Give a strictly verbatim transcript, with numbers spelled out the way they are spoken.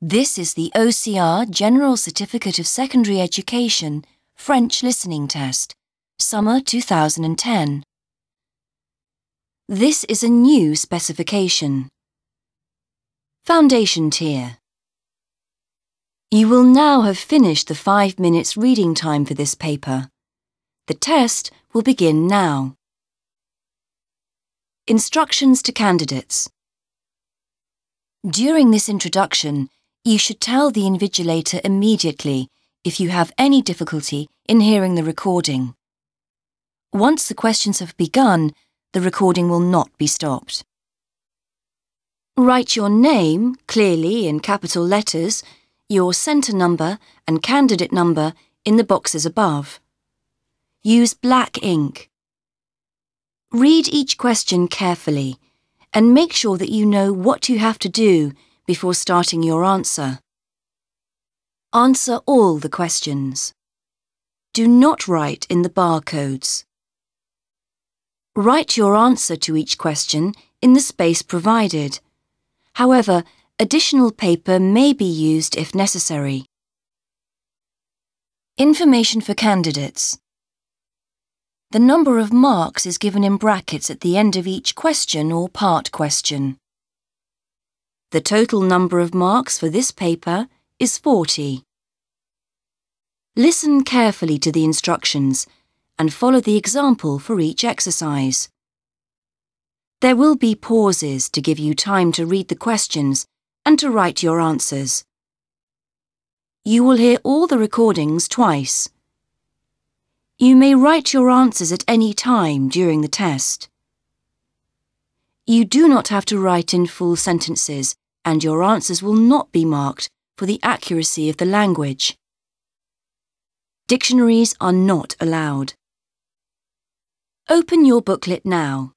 This is the O C R General Certificate of Secondary Education French Listening Test, Summer two thousand ten. This is a new specification. Foundation tier. You will now have finished the five minutes reading time for this paper. The test will begin now. Instructions to candidates. During this introduction, you should tell the invigilator immediately if you have any difficulty in hearing the recording. Once the questions have begun, the recording will not be stopped. Write your name clearly in capital letters, your centre number and candidate number in the boxes above. Use black ink. Read each question carefully and make sure that you know what you have to do before starting your answer. Answer all the questions. Do not write in the barcodes. Write your answer to each question in the space provided. However, additional paper may be used if necessary. Information for candidates. The number of marks is given in brackets at the end of each question or part question. The total number of marks for this paper is forty. Listen carefully to the instructions and follow the example for each exercise. There will be pauses to give you time to read the questions and to write your answers. You will hear all the recordings twice. You may write your answers at any time during the test. You do not have to write in full sentences, and your answers will not be marked for the accuracy of the language. Dictionaries are not allowed. Open your booklet now.